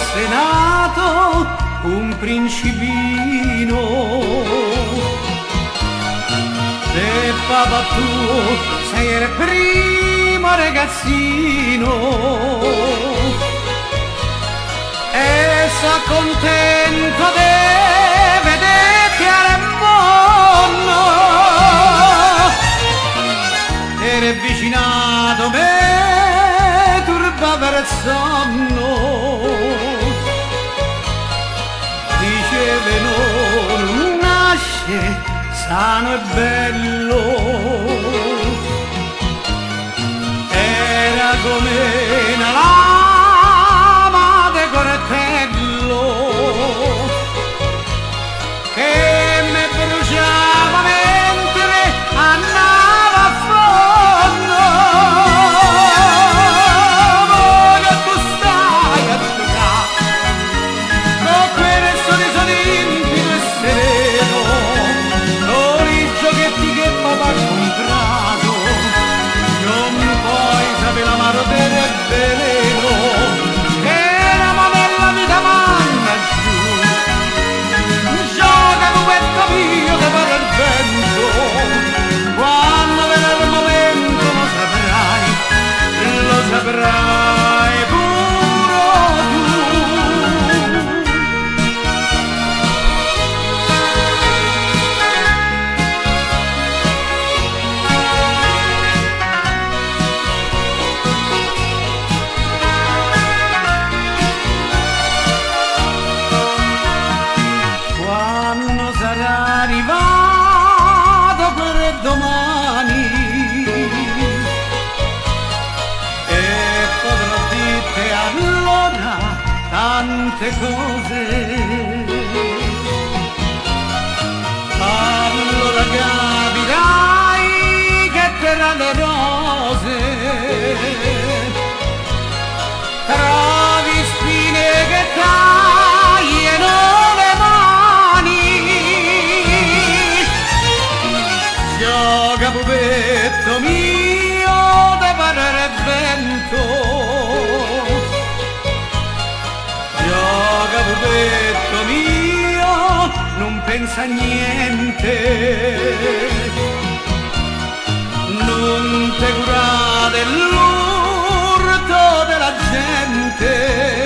fosse nato un principino e papà tuo sei il primo ragazzino e so contento di vederti al mondo eri vicinato me turbava il sonno diceve non nasce sano e bello era come una lama de cortello che mi bruciava mentre andava a fondo voglio tu stai a giocare con quel sorriso limpido e sereno con i giochetti che papà ha comprato non puoi sapere l'amaro del veleno che eravamo nella vita manna giù gioca pupetto mio che va il vento quando verrà il momento lo saprai pure tu. Quando sarà arrivato per domani e potrò dirti allora tante cose allora capirai che tra le rose trovi spine che tagliano le mani gioca pupetto mio da parere vento gioca pupetto mio non pensa a niente non te cura dell'urto della gente